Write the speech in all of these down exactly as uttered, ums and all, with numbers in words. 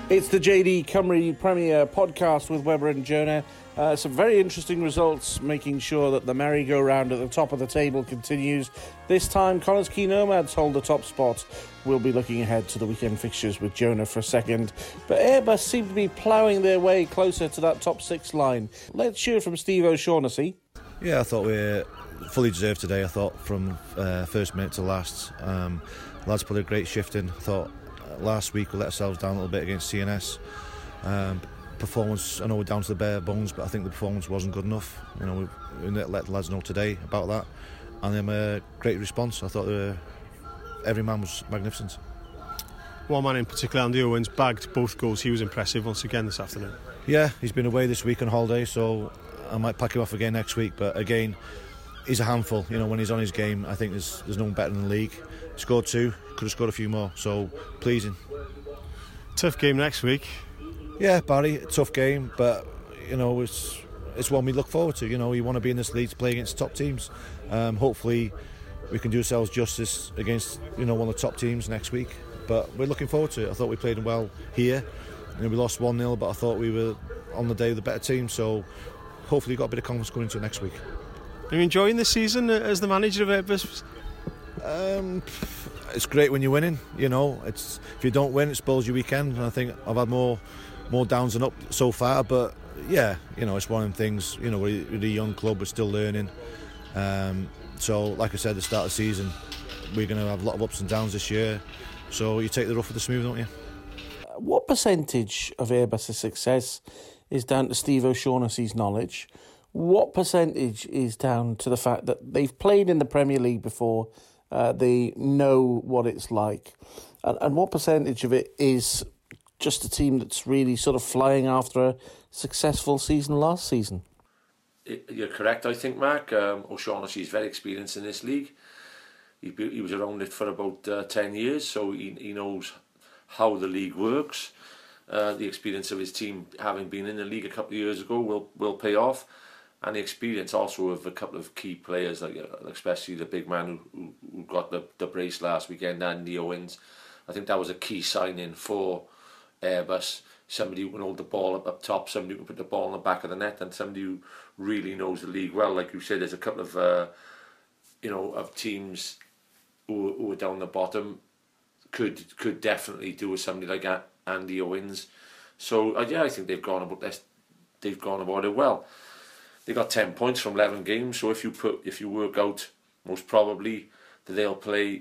It's the J D Cymru Premier podcast with Webber and Jonah. Uh, some very interesting results, making sure that the merry-go-round at the top of the table continues. This time, Connah's Quay Nomads hold the top spot. We'll be looking ahead to the weekend fixtures with Jonah for a second. But Airbus seem to be ploughing their way closer to that top six line. Let's hear from Steve O'Shaughnessy. Yeah, I thought we fully deserved today. I thought from uh, first minute to last. Um, lads put a great shift in. I thought last week we let ourselves down a little bit against C N S. Um, performance, I know we're down to the bare bones, but I think the performance wasn't good enough. You know, we, we let the lads know today about that, and then a great response. I thought uh, every man was magnificent. One man in particular, Andy Owens, bagged both goals. He was impressive once again this afternoon. Yeah, he's been away this week on holiday, so I might pack him off again next week. But again, he's a handful. You know, when he's on his game, I think there's there's no one better in the league. He scored two, could have scored a few more, so pleasing. Tough game next week. Yeah, Barry, tough game, but you know it's it's one we look forward to. You know, you want to be in this league to play against top teams. Um, hopefully, we can do ourselves justice against you know one of the top teams next week. But we're looking forward to it. I thought we played well here. You know, we lost one nil, but I thought we were on the day the better team. So hopefully, you've got a bit of confidence going into it next week. Are you enjoying this season as the manager of Airbus? Um, it's great when you're winning. You know, it's if you don't win, it spoils your weekend. And I think I've had more. more downs than up so far, but yeah, you know, it's one of them things. You know, we're, we're a young club, we're still learning. Um, so, like I said, at the start of the season, we're going to have a lot of ups and downs this year. So you take the rough with the smooth, don't you? What percentage of Airbus' success is down to Steve O'Shaughnessy's knowledge? What percentage is down to the fact that they've played in the Premier League before, uh, they know what it's like? And, and what percentage of it is just a team that's really sort of flying after a successful season last season? You're correct, I think, Mark. Um, O'Shaughnessy is very experienced in this league. He, he was around it for about uh, ten years, so he, he knows how the league works. Uh, the experience of his team, having been in the league a couple of years ago, will will pay off. And the experience also of a couple of key players, like especially the big man who, who got the, the brace last weekend, Andy Owens. I think that was a key signing for Airbus, somebody who can hold the ball up, up top, somebody who can put the ball in the back of the net, and somebody who really knows the league well. Like you said, there's a couple of uh, you know of teams who, who are down the bottom could could definitely do with somebody like Andy Owens. So uh, yeah, I think they've gone about this. They've gone about it well. They got ten points from eleven games. So if you put if you work out, most probably that they'll play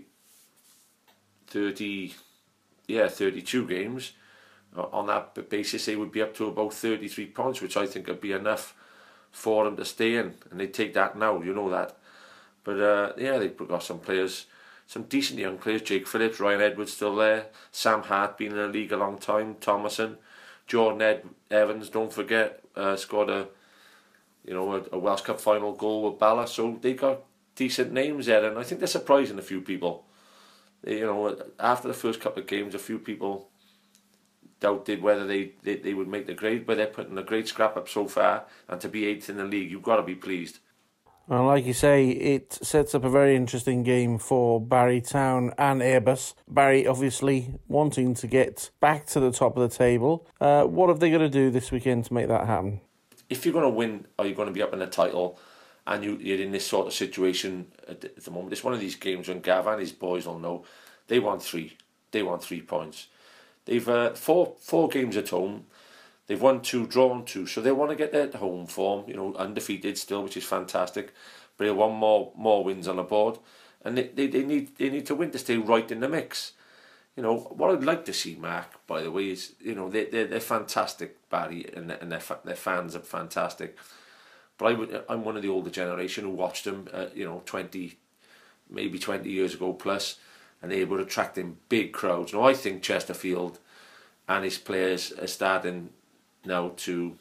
thirty, yeah, thirty-two games. On that basis, they would be up to about thirty-three points, which I think would be enough for them to stay in. And they take that now, you know that. But uh, yeah, they've got some players, some decent young players. Jake Phillips, Ryan Edwards still there. Sam Hart, been in the league a long time. Thomason, Jordan Ed Evans, don't forget, uh, scored a you know a, a Welsh Cup final goal with Bala. So they got decent names there, and I think they're surprising a few people. They, you know, after the first couple of games, a few people doubted whether they, they, they would make the grade, but they're putting a great scrap up so far, and to be eighth in the league, you've got to be pleased. Well, like you say, it sets up a very interesting game for Barry Town and Airbus. Barry obviously wanting to get back to the top of the table. Uh, what have they got to do this weekend to make that happen? If you're going to win, or you're going to be up in the title, and you, you're in this sort of situation at the, at the moment, it's one of these games when Gav and his boys will know, they want three. They want three points. They've uh, four four games at home. They've won two, drawn two, so they want to get their home form. You know, undefeated still, which is fantastic. But they want more more wins on the board, and they, they they need they need to win to stay right in the mix. You know what I'd like to see, Mark. By the way, is you know they they they're fantastic, Barry, and and their their fans are fantastic. But I would, I'm one of the older generation who watched them. Uh, you know, twenty, maybe twenty years ago plus. And they were attracting big crowds. Now I think Chesterfield and his players are starting now to,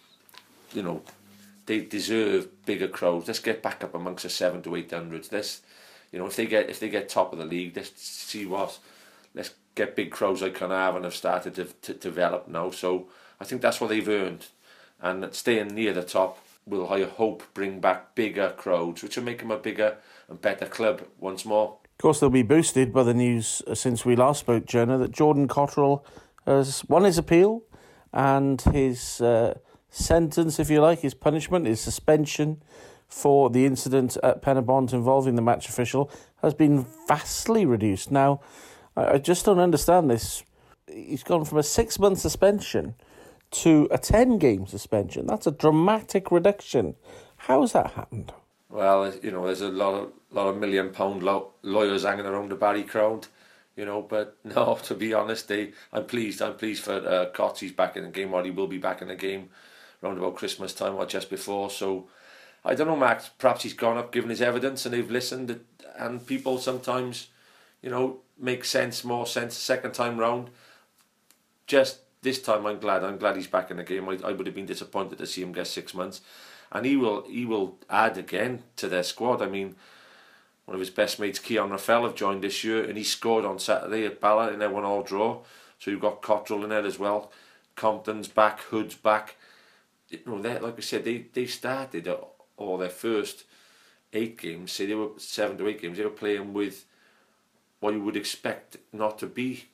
you know, they deserve bigger crowds. Let's get back up amongst the seven to eight hundreds. Let's, you know, if they get if they get top of the league, let's see what. Let's get big crowds like Carnarvon have started to, to develop now. So I think that's what they've earned, and staying near the top will, I hope, bring back bigger crowds, which will make them a bigger and better club once more. Of course, they'll be boosted by the news uh, since we last spoke, Jonah, that Jordan Cotterill has won his appeal, and his uh, sentence, if you like, his punishment, his suspension for the incident at Pen y Bont involving the match official has been vastly reduced. Now, I just don't understand this. He's gone from a six-month suspension to a ten-game suspension. That's a dramatic reduction. How has that happened? Well, you know, there's a lot of lot of million-pound law- lawyers hanging around the Barry crowd, you know. But no, to be honest, they, I'm pleased. I'm pleased for uh, Cots. He's back in the game, or he will be back in the game around about Christmas time or just before. So, I don't know, Max. Perhaps he's gone up, given his evidence, and they've listened. And people sometimes, you know, make sense, more sense the second time round. Just this time, I'm glad. I'm glad he's back in the game. I, I would have been disappointed to see him get six months. And he will he will add again to their squad. I mean, one of his best mates, Keon Rafael, have joined this year, and he scored on Saturday at Bala in their one-all draw. So you've got Cottrell in there as well. Compton's back, Hood's back. You know, like I said, they, they started all their first eight games, say they were seven to eight games, they were playing with what you would expect not to be,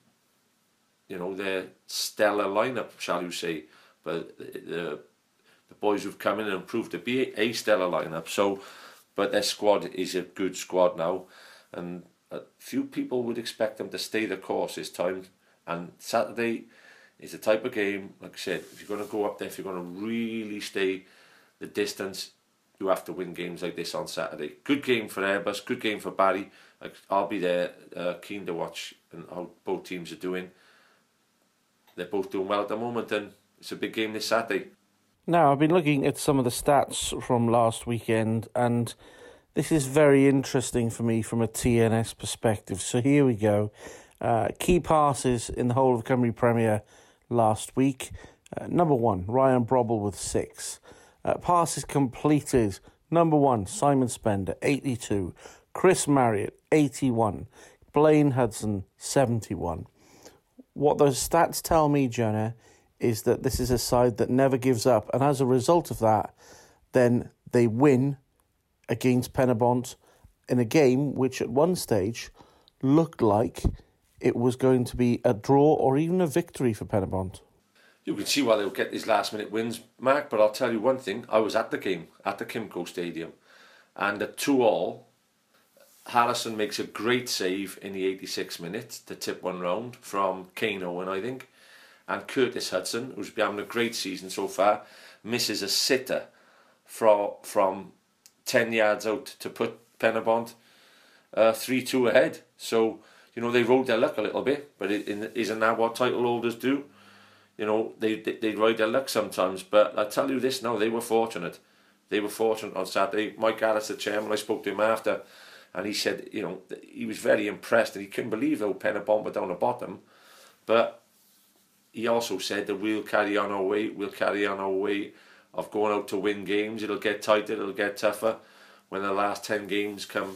you know, their stellar lineup, shall you say. But the the boys who've come in and proved to be a stellar lineup. So, but their squad is a good squad now, and a few people would expect them to stay the course this time. And Saturday is the type of game, like I said, if you're going to go up there, if you're going to really stay the distance, you have to win games like this on Saturday. Good game for Airbus, good game for Barry. I'll be there, uh, keen to watch and how both teams are doing. They're both doing well at the moment, and it's a big game this Saturday. Now, I've been looking at some of the stats from last weekend, and this is very interesting for me from a T N S perspective. So here we go. Uh, key passes in the whole of Cymru Premier last week. Uh, number one, Ryan Brobble with six. Uh, passes completed, number one, Simon Spender, eighty-two. Chris Marriott, eighty-one. Blaine Hudson, seventy-one. What those stats tell me, Jonah, is that this is a side that never gives up. And as a result of that, then they win against Pen y Bont in a game which at one stage looked like it was going to be a draw or even a victory for Pen y Bont. You can see why they'll get these last minute wins, Mark, but I'll tell you one thing. I was at the game, at the Kimco Stadium, and at two all, Harrison makes a great save in the eighty-sixth minute to tip one round from Kane Owen, I think. And Curtis Hudson, who's been having a great season so far, misses a sitter from, from ten yards out to put Pen y Bont uh, three two ahead. So, you know, they rode their luck a little bit, but it, it, isn't that what title holders do? You know, they, they they ride their luck sometimes, but I tell you this now, they were fortunate. They were fortunate on Saturday. Mike Harris, the chairman, I spoke to him after, and he said, you know, he was very impressed, and he couldn't believe how Pen y Bont were down the bottom. But he also said that we'll carry on our way, we'll carry on our way of going out to win games. It'll get tighter, it'll get tougher when the last ten games come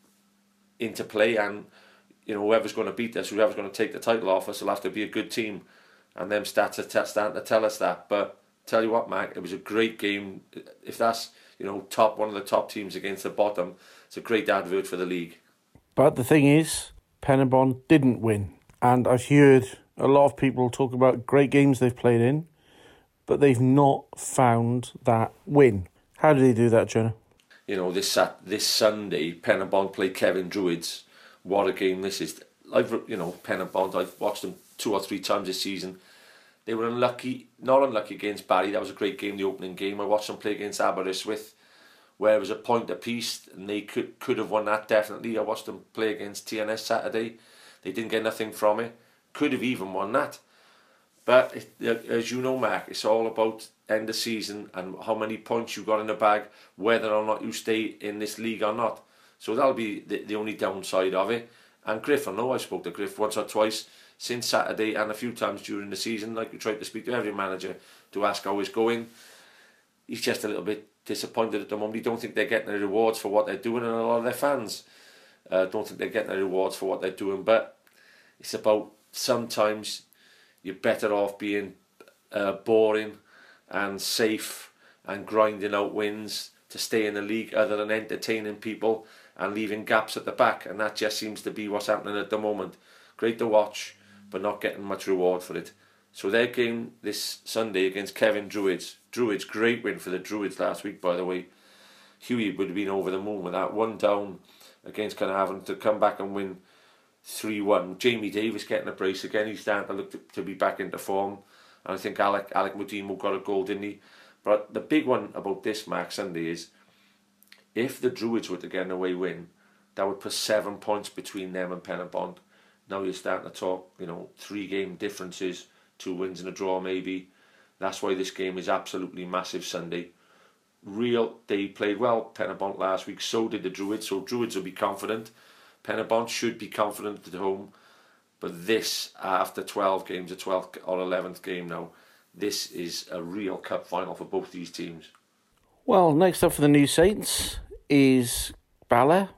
into play, and, you know, whoever's going to beat us, whoever's going to take the title off us, will have to be a good team. And them stats are t- starting to tell us that. But tell you what, Mac, it was a great game. If that's, you know, top one of the top teams against the bottom, it's a great advert for the league. But the thing is, Pen y Bont didn't win. And I've heard a lot of people talk about great games they've played in, but they've not found that win. How did they do that, Jonah? You know, this sat this Sunday, Pen y Bont played Kevin Druids. What a game this is. I've, you know, Pen y Bont, I've watched them two or three times this season. They were unlucky, not unlucky against Barry. That was a great game, the opening game. I watched them play against Aberystwyth, where it was a point apiece, and they could could have won that, definitely. I watched them play against T N S Saturday. They didn't get nothing from it. Could have even won that. But it, as you know, Mark, it's all about end of season and how many points you got in the bag, whether or not you stay in this league or not. So that'll be the, the only downside of it. And Griff, I know I spoke to Griff once or twice since Saturday and a few times during the season, like we tried to speak to every manager to ask how it's going. He's just a little bit disappointed at the moment. He don't think they're getting the rewards for what they're doing, and a lot of their fans uh, don't think they're getting the rewards for what they're doing. But it's about sometimes you're better off being uh, boring and safe and grinding out wins to stay in the league, other than entertaining people and leaving gaps at the back. And that just seems to be what's happening at the moment. Great to watch, but not getting much reward for it. So their game this Sunday against Kevin Druids. Druids, great win for the Druids last week, by the way. Hughie would have been over the moon with that. One down against Carnarvon to come back and win three one. Jamie Davis getting a brace again. He's starting to look to, to be back into form. And I think Alec Alec Mudimo got a goal, didn't he? But the big one about this, Mark, Sunday is if the Druids were to get an away win, that would put seven points between them and Penabont. Now you're starting to talk, you know, three game differences, two wins and a draw maybe. That's why this game is absolutely massive Sunday. Real, they played well, Penabont last week, so did the Druids, so Druids will be confident. Penabont should be confident at home, but this, after twelve games, a twelfth or eleventh game now, this is a real cup final for both these teams. Well, next up for the New Saints is Bala,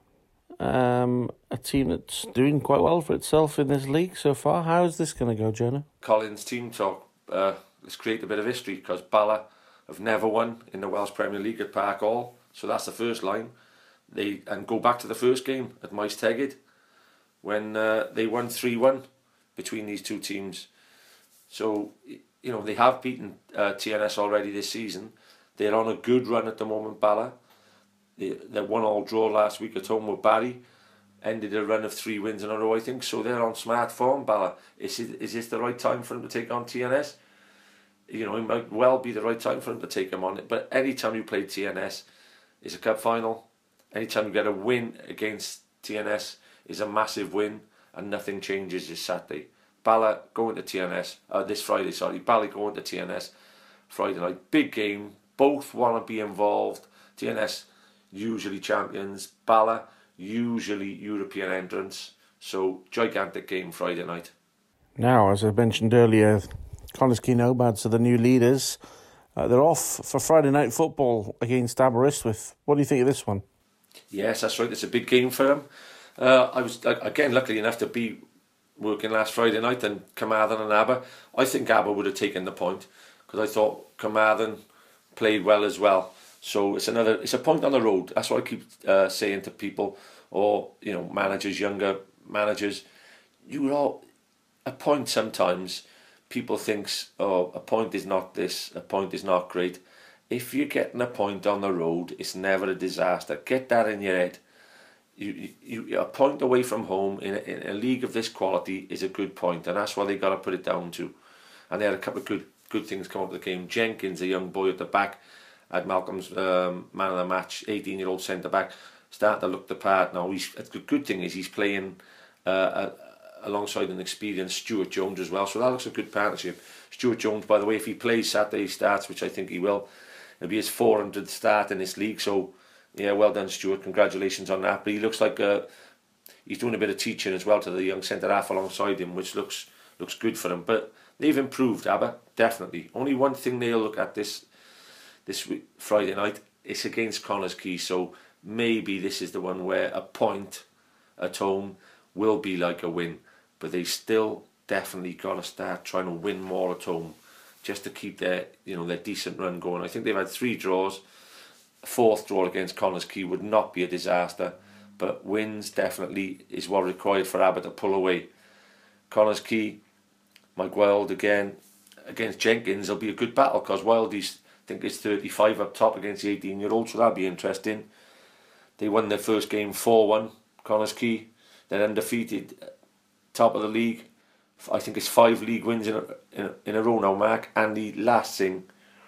um, a team that's doing quite well for itself in this league so far. How is this going to go, Jonah? Collins team talk. Uh, let's create a bit of history, because Bala have never won in the Welsh Premier League at Park Hall, so that's the first line. They and go back to the first game at Maes Tegid when uh, they won three one between these two teams. So, you know, they have beaten uh, T N S already this season. They're on a good run at the moment, Bala. They, they won all draw last week at home with Barry. Ended a run of three wins in a row, I think. So they're on smart form, Bala. Is, it, is this the right time for them to take on T N S? You know, it might well be the right time for them to take them on it. But any time you play T N S is a cup final. Anytime you get a win against T N S is a massive win, and nothing changes this Saturday. Bala going to T N S, uh, this Friday, sorry. Bala going to T N S Friday night. Big game. Both want to be involved. T N S usually champions. Bala usually European entrants. So, gigantic game Friday night. Now, as I mentioned earlier, Connah's Quay Nomads are the new leaders. Uh, they're off for Friday night football against Aberystwyth. What do you think of this one? Yes, that's right. It's a big game for them. Uh, I was, again, lucky enough to be working last Friday night and Carmarthen and Aber. I think Aber would have taken the point, because I thought Carmarthen played well as well. So it's another, it's a point on the road. That's what I keep uh, saying to people, or, you know, managers, younger managers. You all, a point sometimes, people thinks, oh, a point is not this, a point is not great. If you're getting a point on the road, it's never a disaster. Get that in your head. You, you, a point away from home in a, in a league of this quality is a good point, and that's why they got to put it down to. And they had a couple of good good things come up with the game. Jenkins, a young boy at the back, had Malcolm's um, man of the match, eighteen-year-old centre back, starting to look the part now. He's, a good thing is he's playing uh, uh, alongside an experienced Stuart Jones as well, so that looks a good partnership. Stuart Jones, by the way, if he plays Saturday, he starts, which I think he will. It'll be his four hundredth start in this league, so yeah, well done, Stuart. Congratulations on that. But he looks like uh, he's doing a bit of teaching as well to the young centre half alongside him, which looks looks good for him. But they've improved, Aber, definitely. Only one thing they'll look at this this week, Friday night. It's against Connah's Quay, so maybe this is the one where a point at home will be like a win. But they still definitely got to start trying to win more at home, just to keep their, you know, their decent run going. I think they've had three draws. A fourth draw against Connah's Quay would not be a disaster, but wins definitely is what required for Aber to pull away. Connah's Quay, Mike Wild again against Jenkins will be a good battle, because Wildy's, I think, is thirty-five up top against the eighteen-year-old, so that'll be interesting. They won their first game four one, Connah's Quay. They're undefeated, top of the league. I think it's five league wins in a, in a, in a row now, Mark. And the last thing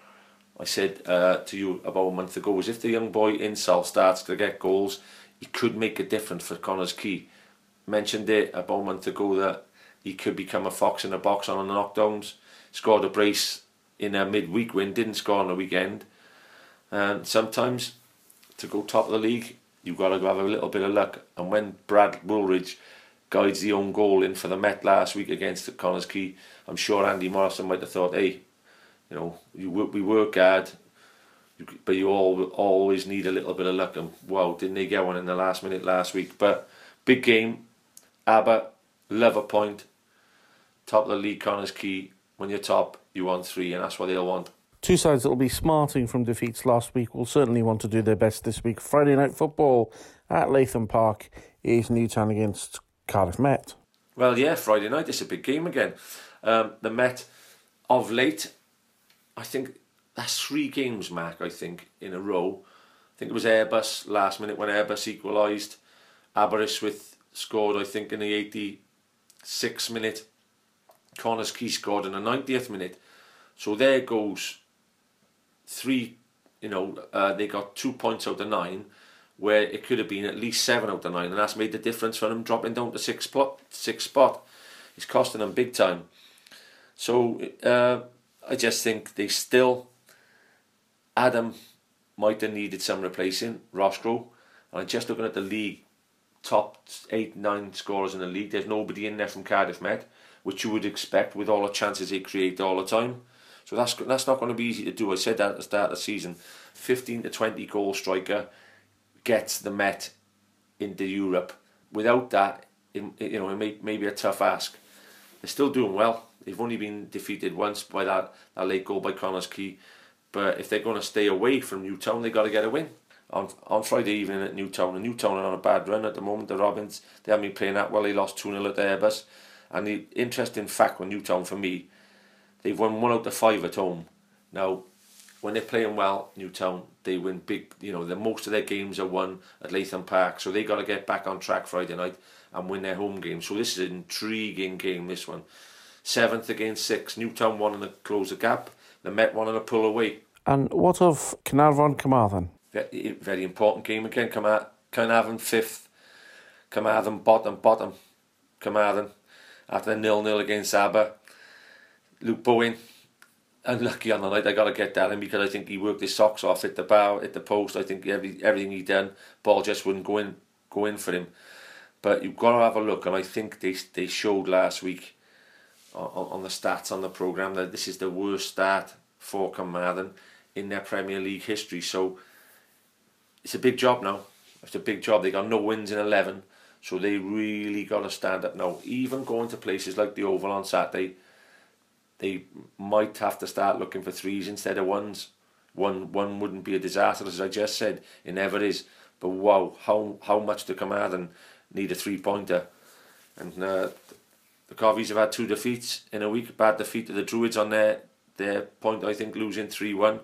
I said uh, to you about a month ago was, if the young boy Insall starts to get goals, he could make a difference for Connah's Quay. Mentioned it about a month ago that he could become a fox in a box on the knockdowns. Scored a brace in a midweek win, didn't score on the weekend. And sometimes, to go top of the league, you've got to have a little bit of luck. And when Brad Woolridge guides the own goal in for the Met last week against Connah's Quay, I'm sure Andy Morrison might have thought, hey, you know, you, we work hard, but you all always need a little bit of luck. And wow, didn't they get one in the last minute last week? But big game, Aber, love a point, top of the league, Connah's Quay. When you're top, you want three, and that's what they'll want. Two sides that will be smarting from defeats last week will certainly want to do their best this week. Friday night football at Latham Park is Newtown against Cardiff Met. Well, yeah, Friday night, it's a big game again. Um, the Met, of late, I think that's three games, Mark, I think, in a row. I think it was Airbus last minute when Airbus equalised. Aberystwyth scored, I think, in the eighty-sixth minute. Connors Key scored in the ninetieth minute. So there goes three, you know, uh, they got two points out of nine, where it could have been at least seven out of nine, and that's made the difference for them dropping down to sixth spot. Sixth spot. It's costing them big time. So uh, I just think they still, Adam might have needed some replacing, Roscoe. And just looking at the league, top eight, nine scorers in the league, there's nobody in there from Cardiff Met, which you would expect with all the chances they create all the time. So that's that's not going to be easy to do. I said that at the start of the season. fifteen to twenty goal striker gets the Met into Europe. Without that, it, you know, it may, may be a tough ask. They're still doing well. They've only been defeated once by that, that late goal by Connors Key. But if they're going to stay away from Newtown, they've got to get a win. On on Friday evening at Newtown, and Newtown are on a bad run at the moment. The Robins, they haven't been playing that well. They lost two nil at the Airbus. And the interesting fact with Newtown for me, they've won one out of five at home. Now, when they're playing well, Newtown, they win big. You know, the most of their games are won at Latham Park, so they got to get back on track Friday night and win their home game. So this is an intriguing game. This one, seventh against sixth. Newtown won to close the gap. The Met won to pull away. And what of Carnarvon Carmarthen? Very, very important game again. Carnarvon fifth, Carmarthen bottom, bottom. Carmarthen after nil nil against Aber. Luke Bowen, unlucky on the night. I got to get that in because I think he worked his socks off at the bar, at the post. I think every, everything he done, ball just wouldn't go in, go in for him. But you've got to have a look, and I think they they showed last week on, on the stats on the programme that this is the worst start for Carmarthen in their Premier League history. So it's a big job now. It's a big job. They got no wins in eleven, so they really got to stand up now. Even going to places like the Oval on Saturday, they might have to start looking for threes instead of ones. One one wouldn't be a disaster, as I just said. It never is. But wow, how how much do Carmarthen need a three-pointer? And uh, the Covies have had two defeats in a week. Bad defeat to the Druids on their, their point, I think, losing three one.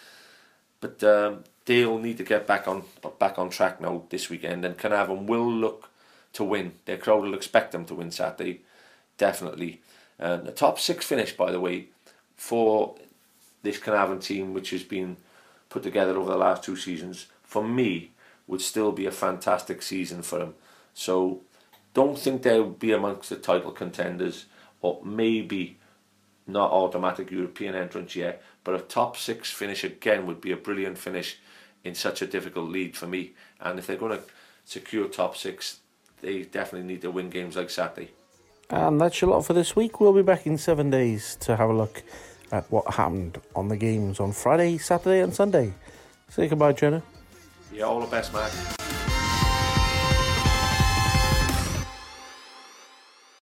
But um, they'll need to get back on back on track now this weekend, and Carnarvon will look to win. Their crowd will expect them to win Saturday, definitely. Uh, the top six finish, by the way, for this Carnarvon team, which has been put together over the last two seasons, for me, would still be a fantastic season for them. So don't think they'll be amongst the title contenders, or maybe not automatic European entrance yet, but a top six finish again would be a brilliant finish in such a difficult league for me. And if they're going to secure top six, they definitely need to win games like Saturday. And that's your lot for this week. We'll be back in seven days to have a look at what happened on the games on Friday, Saturday and Sunday. Say goodbye, Jenna. Yeah, all the best, Mark.